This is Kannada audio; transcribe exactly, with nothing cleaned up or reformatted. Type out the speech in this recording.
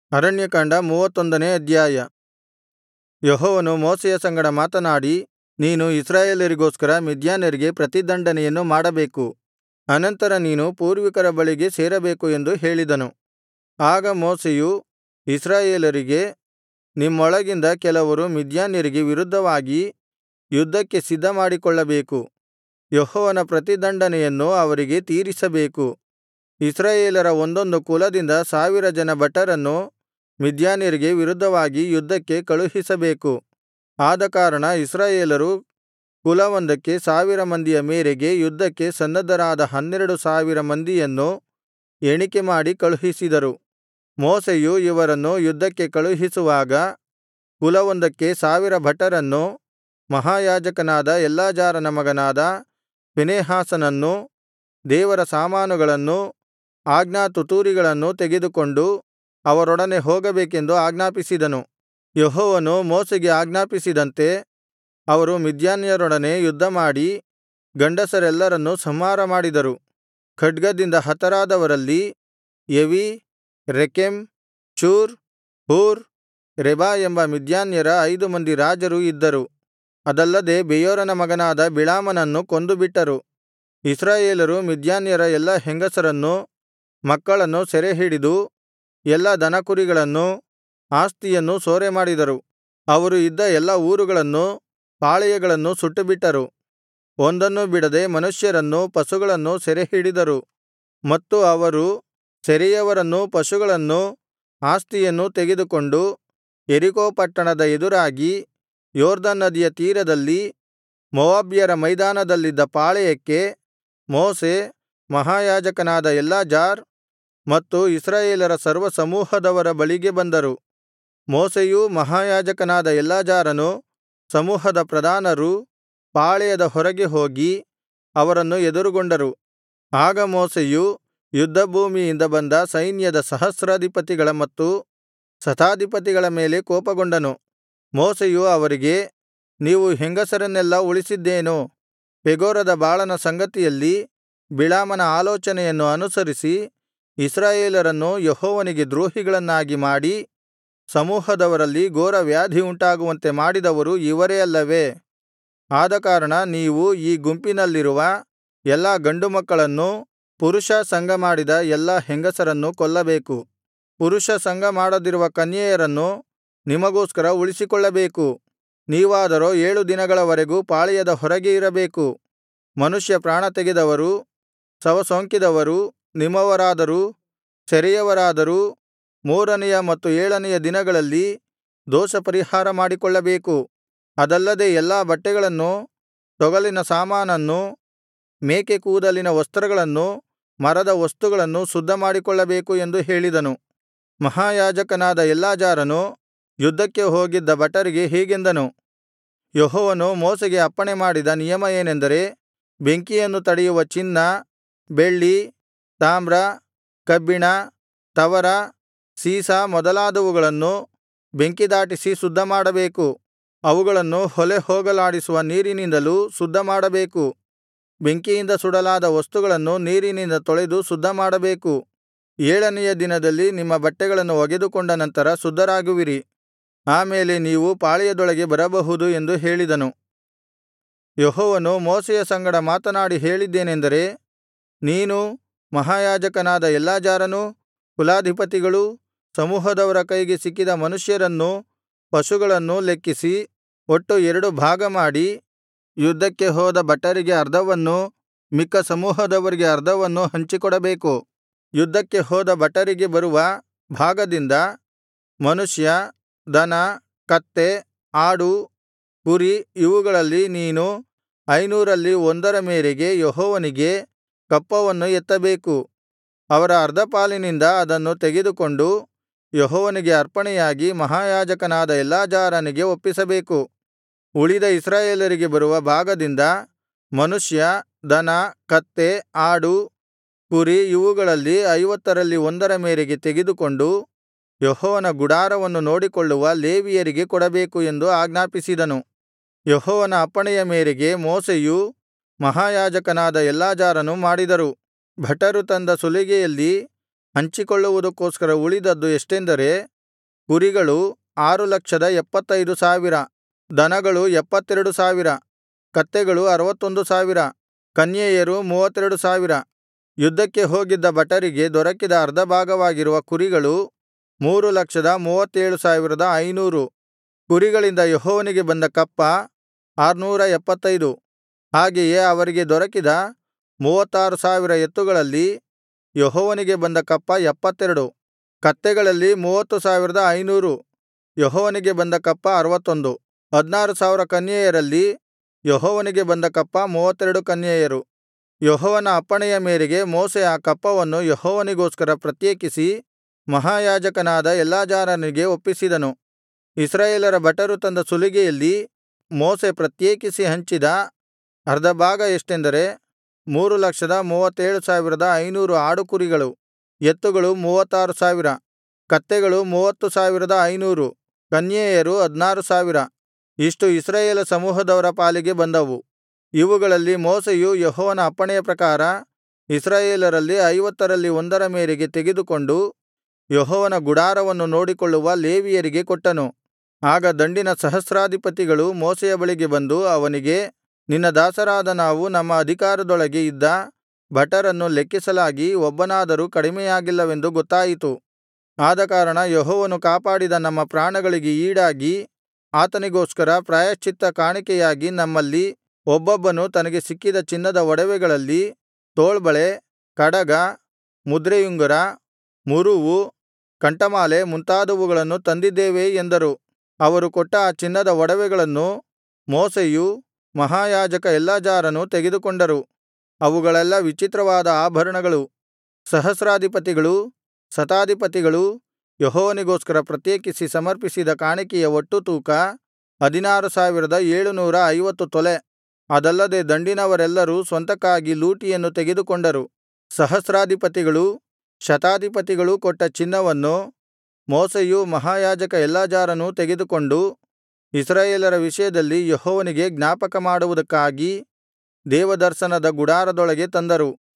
ಅರಣ್ಯಕಾಂಡ ಮೂವತ್ತೊಂದನೇ ಅಧ್ಯಾಯ. ಯೆಹೋವನು ಮೋಶೆಯ ಸಂಗಡ ಮಾತನಾಡಿ, ನೀನು ಇಸ್ರಾಯೇಲರಿಗೋಸ್ಕರ ಮಿದ್ಯಾನ್ಯರಿಗೆ ಪ್ರತಿದಂಡನೆಯನ್ನು ಮಾಡಬೇಕು. ಅನಂತರ ನೀನು ಪೂರ್ವಿಕರ ಬಳಿಗೆ ಸೇರಬೇಕು ಎಂದು ಹೇಳಿದನು. ಆಗ ಮೋಶೆಯು ಇಸ್ರಾಯೇಲರಿಗೆ, ನಿಮ್ಮೊಳಗಿಂದ ಕೆಲವರು ಮಿದ್ಯಾನ್ಯರಿಗೆ ವಿರುದ್ಧವಾಗಿ ಯುದ್ಧಕ್ಕೆ ಸಿದ್ಧಮಾಡಿಕೊಳ್ಳಬೇಕು. ಯೆಹೋವನ ಪ್ರತಿದಂಡನೆಯನ್ನು ಅವರಿಗೆ ತೀರಿಸಬೇಕು. ಇಸ್ರಾಯೇಲರ ಒಂದೊಂದು ಕುಲದಿಂದ ಸಾವಿರ ಜನ ಭಟರನ್ನು ಮಿದ್ಯಾನ್ಯರಿಗೆ ವಿರುದ್ಧವಾಗಿ ಯುದ್ಧಕ್ಕೆ ಕಳುಹಿಸಬೇಕು. ಆದಕಾರಣ ಇಸ್ರಾಯೇಲರು ಕುಲವೊಂದಕ್ಕೆ ಸಾವಿರ ಮಂದಿಯ ಮೇರೆಗೆ ಯುದ್ಧಕ್ಕೆ ಸನ್ನದ್ಧರಾದ ಹನ್ನೆರಡು ಸಾವಿರ ಮಂದಿಯನ್ನು ಎಣಿಕೆಮಾಡಿ ಕಳುಹಿಸಿದರು. ಮೋಶೆಯು ಇವರನ್ನು ಯುದ್ಧಕ್ಕೆ ಕಳುಹಿಸುವಾಗ ಕುಲವೊಂದಕ್ಕೆ ಸಾವಿರ ಭಟರನ್ನು ಮಹಾಯಾಜಕನಾದ ಎಲ್ಲಾಜಾರನ ಮಗನಾದ ಫೀನೆಹಾಸನನ್ನೂ ದೇವರ ಸಾಮಾನುಗಳನ್ನೂ ಆಜ್ಞಾತುತೂರಿಗಳನ್ನೂ ತೆಗೆದುಕೊಂಡು ಅವರೊಡನೆ ಹೋಗಬೇಕೆಂದು ಆಜ್ಞಾಪಿಸಿದನು. ಯೆಹೋವನು ಮೋಶೆಗೆ ಆಜ್ಞಾಪಿಸಿದಂತೆ ಅವರು ಮಿದ್ಯಾನ್ಯರೊಡನೆ ಯುದ್ಧಮಾಡಿ ಗಂಡಸರೆಲ್ಲರನ್ನೂ ಸಂಹಾರ ಮಾಡಿದರು. ಖಡ್ಗದಿಂದ ಹತರಾದವರಲ್ಲಿ ಎವೀ, ರೆಕೆಮ್, ಚೂರ್, ಹೂರ್, ರೆಬಾ ಎಂಬ ಮಿದ್ಯಾನ್ಯರ ಐದು ಮಂದಿ ರಾಜರು ಇದ್ದರು. ಅದಲ್ಲದೆ ಬೆಯೋರನ ಮಗನಾದ ಬಿಳಾಮನನ್ನು ಕೊಂದುಬಿಟ್ಟರು. ಇಸ್ರಾಯೇಲರು ಮಿದ್ಯಾನ್ಯರ ಎಲ್ಲಾ ಹೆಂಗಸರನ್ನೂ ಮಕ್ಕಳನ್ನೂ ಸೆರೆಹಿಡಿದು ಎಲ್ಲಾ ದನಕುರಿಗಳನ್ನೂ ಆಸ್ತಿಯನ್ನೂ ಸೂರೆಮಾಡಿದರು. ಅವರು ಇದ್ದ ಎಲ್ಲಾ ಊರುಗಳನ್ನೂ ಪಾಳೆಯಗಳನ್ನೂ ಸುಟ್ಟುಬಿಟ್ಟರು. ಒಂದನ್ನೂ ಬಿಡದೆ ಮನುಷ್ಯರನ್ನೂ ಪಶುಗಳನ್ನೂ ಸೆರೆಹಿಡಿದರು. ಮತ್ತು ಅವರು ಸೆರೆಯವರನ್ನೂ ಪಶುಗಳನ್ನೂ ಆಸ್ತಿಯನ್ನೂ ತೆಗೆದುಕೊಂಡು ಯೆರಿಕೋ ಪಟ್ಟಣದ ಎದುರಾಗಿ ಯೊರ್ದನ್ ನದಿಯ ತೀರದಲ್ಲಿ ಮೋವಾಬ್ಯರ ಮೈದಾನದಲ್ಲಿದ್ದ ಪಾಳೆಯಕ್ಕೆ ಮೋಶೆ, ಮಹಾಯಾಜಕನಾದ ಎಲ್ಲಾಜಾರ್ ಮತ್ತು ಇಸ್ರಾಯೇಲರ ಸರ್ವಸಮೂಹದವರ ಬಳಿಗೆ ಬಂದರು. ಮೋಶೆಯೂ ಮಹಾಯಾಜಕನಾದ ಎಲ್ಲಾಜಾರನೂ ಸಮೂಹದ ಪ್ರಧಾನರೂ ಪಾಳೆಯದ ಹೊರಗೆ ಹೋಗಿ ಅವರನ್ನು ಎದುರುಗೊಂಡರು. ಆಗ ಮೋಶೆಯು ಯುದ್ಧಭೂಮಿಯಿಂದ ಬಂದ ಸೈನ್ಯದ ಸಹಸ್ರಾಧಿಪತಿಗಳ ಮತ್ತು ಶತಾಧಿಪತಿಗಳ ಮೇಲೆ ಕೋಪಗೊಂಡನು. ಮೋಶೆಯು ಅವರಿಗೆ, ನೀವು ಹೆಂಗಸರನ್ನೆಲ್ಲಾ ಉಳಿಸಿದ್ದೇನು? ಪೆಗೋರದ ಬಾಳನ ಸಂಗತಿಯಲ್ಲಿ ಬಿಳಾಮನ ಆಲೋಚನೆಯನ್ನು ಅನುಸರಿಸಿ ಇಸ್ರಾಯೇಲರನ್ನು ಯೆಹೋವನಿಗೆ ದ್ರೋಹಿಗಳನ್ನಾಗಿ ಮಾಡಿ ಸಮೂಹದವರಲ್ಲಿ ಘೋರ ವ್ಯಾಧಿ ಉಂಟಾಗುವಂತೆ ಮಾಡಿದವರು ಇವರೇ ಅಲ್ಲವೇ? ಆದಕಾರಣ ನೀವು ಈ ಗುಂಪಿನಲ್ಲಿರುವ ಎಲ್ಲಾ ಗಂಡುಮಕ್ಕಳನ್ನೂ ಪುರುಷ ಸಂಗಮಾಡಿದ ಎಲ್ಲಾ ಹೆಂಗಸರನ್ನೂ ಕೊಲ್ಲಬೇಕು. ಪುರುಷ ಸಂಗಮಾಡದಿರುವ ಕನ್ಯೆಯರನ್ನು ನಿಮಗೋಸ್ಕರ ಉಳಿಸಿಕೊಳ್ಳಬೇಕು. ನೀವಾದರೋ ಏಳು ದಿನಗಳವರೆಗೂ ಪಾಳೆಯದ ಹೊರಗೆ ಇರಬೇಕು. ಮನುಷ್ಯ ಪ್ರಾಣ ತೆಗೆದವರು, ಶವಸೋಂಕಿದವರು ನಿಮ್ಮವರಾದರೂ ಸೆರೆಯವರಾದರೂ ಮೂರನೆಯ ಮತ್ತು ಏಳನೆಯ ದಿನಗಳಲ್ಲಿ ದೋಷಪರಿಹಾರ ಮಾಡಿಕೊಳ್ಳಬೇಕು. ಅದಲ್ಲದೆ ಎಲ್ಲಾ ಬಟ್ಟೆಗಳನ್ನೂ ತೊಗಲಿನ ಸಾಮಾನನ್ನೂ ಮೇಕೆ ಕೂದಲಿನ ವಸ್ತ್ರಗಳನ್ನೂ ಮರದ ವಸ್ತುಗಳನ್ನೂ ಶುದ್ಧಮಾಡಿಕೊಳ್ಳಬೇಕು ಎಂದು ಹೇಳಿದನು. ಮಹಾಯಾಜಕನಾದ ಎಲ್ಲಾಜಾರನು ಯುದ್ಧಕ್ಕೆ ಹೋಗಿದ್ದ ಭಟರಿಗೆ ಹೀಗೆಂದನು, ಯೆಹೋವನು ಮೋಶೆಗೆ ಅಪ್ಪಣೆ ಮಾಡಿದ ನಿಯಮ ಏನೆಂದರೆ, ಬೆಂಕಿಯನ್ನು ತಡೆಯುವ ಚಿನ್ನ, ಬೆಳ್ಳಿ, ತಾಮ್ರ, ಕಬ್ಬಿಣ, ತವರ, ಸೀಸ ಮೊದಲಾದವುಗಳನ್ನು ಬೆಂಕಿದಾಟಿಸಿ ಶುದ್ಧಮಾಡಬೇಕು. ಅವುಗಳನ್ನು ಹೊಲೆ ಹೋಗಲಾಡಿಸುವ ನೀರಿನಿಂದಲೂ ಶುದ್ಧಮಾಡಬೇಕು. ಬೆಂಕಿಯಿಂದ ಸುಡಲಾದ ವಸ್ತುಗಳನ್ನು ನೀರಿನಿಂದ ತೊಳೆದು ಶುದ್ಧಮಾಡಬೇಕು. ಏಳನೆಯ ದಿನದಲ್ಲಿ ನಿಮ್ಮ ಬಟ್ಟೆಗಳನ್ನು ಒಗೆದುಕೊಂಡ ನಂತರ ಶುದ್ಧರಾಗುವಿರಿ. ಆಮೇಲೆ ನೀವು ಪಾಳೆಯದೊಳಗೆ ಬರಬಹುದು ಎಂದು ಹೇಳಿದನು. ಯೆಹೋವನು ಮೋಶೆಯ ಸಂಗಡ ಮಾತನಾಡಿ ಹೇಳಿದ್ದೇನೆಂದರೆ, ನೀನೂ ಮಹಾಯಾಜಕನಾದ ಎಲ್ಲಾಜಾರನೂ ಕುಲಾಧಿಪತಿಗಳೂ ಸಮೂಹದವರ ಕೈಗೆ ಸಿಕ್ಕಿದ ಮನುಷ್ಯರನ್ನೂ ಪಶುಗಳನ್ನೂ ಲೆಕ್ಕಿಸಿ ಒಟ್ಟು ಎರಡು ಭಾಗ ಮಾಡಿ, ಯುದ್ಧಕ್ಕೆ ಹೋದ ಭಟರಿಗೆ ಅರ್ಧವನ್ನೂ ಮಿಕ್ಕ ಸಮೂಹದವರಿಗೆ ಅರ್ಧವನ್ನೂ ಹಂಚಿಕೊಡಬೇಕು. ಯುದ್ಧಕ್ಕೆ ಹೋದ ಭಟರಿಗೆ ಬರುವ ಭಾಗದಿಂದ ಮನುಷ್ಯ, ದನ, ಕತ್ತೆ, ಆಡು, ಕುರಿ ಇವುಗಳಲ್ಲಿ ನೀನು ಐನೂರರಲ್ಲಿ ಒಂದರ ಮೇರೆಗೆ ಯೆಹೋವನಿಗೆ ಕಪ್ಪವನ್ನು ಎತ್ತಬೇಕು. ಅವರ ಅರ್ಧಪಾಲಿನಿಂದ ಅದನ್ನು ತೆಗೆದುಕೊಂಡು ಯೆಹೋವನಿಗೆ ಅರ್ಪಣೆಯಾಗಿ ಮಹಾಯಾಜಕನಾದ ಎಲ್ಲಾಜಾರನಿಗೆ ಒಪ್ಪಿಸಬೇಕು. ಉಳಿದ ಇಸ್ರಾಯೇಲರಿಗೆ ಬರುವ ಭಾಗದಿಂದ ಮನುಷ್ಯ, ದನ, ಕತ್ತೆ, ಆಡು, ಕುರಿ ಇವುಗಳಲ್ಲಿ ಐವತ್ತರಲ್ಲಿ ಒಂದರ ಮೇರೆಗೆ ತೆಗೆದುಕೊಂಡು ಯೆಹೋವನ ಗುಡಾರವನ್ನು ನೋಡಿಕೊಳ್ಳುವ ಲೇವಿಯರಿಗೆ ಕೊಡಬೇಕು ಎಂದು ಆಜ್ಞಾಪಿಸಿದನು. ಯೆಹೋವನ ಅಪ್ಪಣೆಯ ಮೇರೆಗೆ ಮೋಶೆಯೂ ಮಹಾಯಾಜಕನಾದ ಎಲ್ಲಾಜಾರನೂ ಮಾಡಿದರು. ಭಟರು ತಂದ ಸುಲಿಗೆಯಲ್ಲಿ ಹಂಚಿಕೊಳ್ಳುವುದಕ್ಕೋಸ್ಕರ ಉಳಿದದ್ದು ಎಷ್ಟೆಂದರೆ ಕುರಿಗಳು ಆರು ಲಕ್ಷದ ಎಪ್ಪತ್ತೈದು ಸಾವಿರ, ದನಗಳು ಎಪ್ಪತ್ತೆರಡು ಸಾವಿರ, ಕತ್ತೆಗಳು ಅರುವತ್ತೊಂದು ಸಾವಿರ, ಕನ್ಯೆಯರು ಮೂವತ್ತೆರಡು ಸಾವಿರ. ಯುದ್ಧಕ್ಕೆ ಹೋಗಿದ್ದ ಭಟರಿಗೆ ದೊರಕಿದ ಅರ್ಧ ಭಾಗವಾಗಿರುವ ಕುರಿಗಳು ಮೂರು ಲಕ್ಷದ ಮೂವತ್ತೇಳು ಸಾವಿರದ ಐನೂರು. ಕುರಿಗಳಿಂದ ಯೆಹೋವನಿಗೆ ಬಂದ ಕಪ್ಪ ಆರ್ನೂರ ಎಪ್ಪತ್ತೈದು. ಹಾಗೆಯೇ ಅವರಿಗೆ ದೊರಕಿದ ಮೂವತ್ತಾರು ಸಾವಿರ ಎತ್ತುಗಳಲ್ಲಿ ಯೆಹೋವನಿಗೆ ಬಂದ ಕಪ್ಪ ಎಪ್ಪತ್ತೆರಡು. ಕತ್ತೆಗಳಲ್ಲಿ ಮೂವತ್ತು ಸಾವಿರದ ಐನೂರು, ಯೆಹೋವನಿಗೆ ಬಂದ ಕಪ್ಪ ಅರುವತ್ತೊಂದು. ಹದ್ನಾರು ಸಾವಿರ ಕನ್ಯೆಯರಲ್ಲಿ ಯೆಹೋವನಿಗೆ ಬಂದ ಕಪ್ಪ ಮೂವತ್ತೆರಡು ಕನ್ಯೆಯರು. ಯೆಹೋವನ ಅಪ್ಪಣೆಯ ಮೇರೆಗೆ ಮೋಶೆ ಆ ಕಪ್ಪವನ್ನು ಯೆಹೋವನಿಗೋಸ್ಕರ ಪ್ರತ್ಯೇಕಿಸಿ ಮಹಾಯಾಜಕನಾದ ಎಲ್ಲಾಜಾರನಿಗೆ ಒಪ್ಪಿಸಿದನು. ಇಸ್ರಾಯೇಲರ ಭಟರು ತಂದ ಸುಲಿಗೆಯಲ್ಲಿ ಮೋಶೆ ಪ್ರತ್ಯೇಕಿಸಿ ಹಂಚಿದ ಅರ್ಧ ಭಾಗ ಎಷ್ಟೆಂದರೆ ಮೂರು ಲಕ್ಷದ ಮೂವತ್ತೇಳು ಸಾವಿರದ ಐನೂರು ಆಡುಕುರಿಗಳು, ಎತ್ತುಗಳು ಮೂವತ್ತಾರು ಸಾವಿರ, ಕತ್ತೆಗಳು ಮೂವತ್ತು ಸಾವಿರದ ಐನೂರು, ಕನ್ಯೆಯರು ಹದ್ನಾರು ಸಾವಿರ. ಇಷ್ಟು ಇಸ್ರಾಯೇಲ ಸಮೂಹದವರ ಪಾಲಿಗೆ ಬಂದವು. ಇವುಗಳಲ್ಲಿ ಮೋಶೆಯು ಯೆಹೋವನ ಅಪ್ಪಣೆಯ ಪ್ರಕಾರ ಇಸ್ರಾಯೇಲರಲ್ಲಿ ಐವತ್ತರಲ್ಲಿ ಒಂದರ ಮೇರೆಗೆ ತೆಗೆದುಕೊಂಡು ಯೆಹೋವನ ಗುಡಾರವನ್ನು ನೋಡಿಕೊಳ್ಳುವ ಲೇವಿಯರಿಗೆ ಕೊಟ್ಟನು. ಆಗ ದಂಡಿನ ಸಹಸ್ರಾಧಿಪತಿಗಳು ಮೋಶೆಯ ಬಳಿಗೆ ಬಂದು ಅವನಿಗೆ, ನಿನ್ನ ದಾಸರಾದ ನಾವು ನಮ್ಮ ಅಧಿಕಾರದೊಳಗೆ ಇದ್ದ ಭಟರನ್ನು ಲೆಕ್ಕಿಸಲಾಗಿ ಒಬ್ಬನಾದರೂ ಕಡಿಮೆಯಾಗಿಲ್ಲವೆಂದು ಗೊತ್ತಾಯಿತು. ಆದಕಾರಣ ಯೆಹೋವನು ಕಾಪಾಡಿದ ನಮ್ಮ ಪ್ರಾಣಗಳಿಗೆ ಈಡಾಗಿ ಆತನಿಗೋಸ್ಕರ ಪ್ರಾಯಶ್ಚಿತ್ತ ಕಾಣಿಕೆಯಾಗಿ ನಮ್ಮಲ್ಲಿ ಒಬ್ಬೊಬ್ಬನು ತನಗೆ ಸಿಕ್ಕಿದ ಚಿನ್ನದ ಒಡವೆಗಳಲ್ಲಿ ತೋಳ್ಬಳೆ, ಕಡಗ, ಮುದ್ರೆಯುಂಗರ, ಮುರುವು, ಕಂಠಮಾಲೆ ಮುಂತಾದವುಗಳನ್ನು ತಂದಿದ್ದೇವೆ ಎಂದರು. ಅವರು ಕೊಟ್ಟ ಆ ಚಿನ್ನದ ಒಡವೆಗಳನ್ನು ಮೋಶೆಯೂ ಮಹಾಯಾಜಕ ಎಲ್ಲಾಜಾರನೂ ತೆಗೆದುಕೊಂಡರು. ಅವುಗಳೆಲ್ಲಾ ವಿಚಿತ್ರವಾದ ಆಭರಣಗಳು. ಸಹಸ್ರಾಧಿಪತಿಗಳೂ ಶತಾಧಿಪತಿಗಳೂ ಯೆಹೋವನಿಗೋಸ್ಕರ ಪ್ರತ್ಯೇಕಿಸಿ ಸಮರ್ಪಿಸಿದ ಕಾಣಿಕೆಯ ಒಟ್ಟು ತೂಕ ಹದಿನಾರು ಸಾವಿರದ ಏಳುನೂರ ಐವತ್ತು ತೊಲೆ. ಅದಲ್ಲದೆ ದಂಡಿನವರೆಲ್ಲರೂ ಸ್ವಂತಕ್ಕಾಗಿ ಲೂಟಿಯನ್ನು ತೆಗೆದುಕೊಂಡರು. ಸಹಸ್ರಾಧಿಪತಿಗಳೂ ಶತಾಧಿಪತಿಗಳೂ ಕೊಟ್ಟ ಚಿನ್ನವನ್ನು ಮೋಶೆಯೂ ಮಹಾಯಾಜಕ ಎಲ್ಲಾಜಾರನೂ ತೆಗೆದುಕೊಂಡು ಇಸ್ರಾಯೇಲರ ವಿಷಯದಲ್ಲಿ ಯೆಹೋವನಿಗೆ ಜ್ಞಾಪಕ ಮಾಡುವುದಕ್ಕಾಗಿ ದೇವದರ್ಶನದ ಗುಡಾರದೊಳಗೆ ತಂದರು.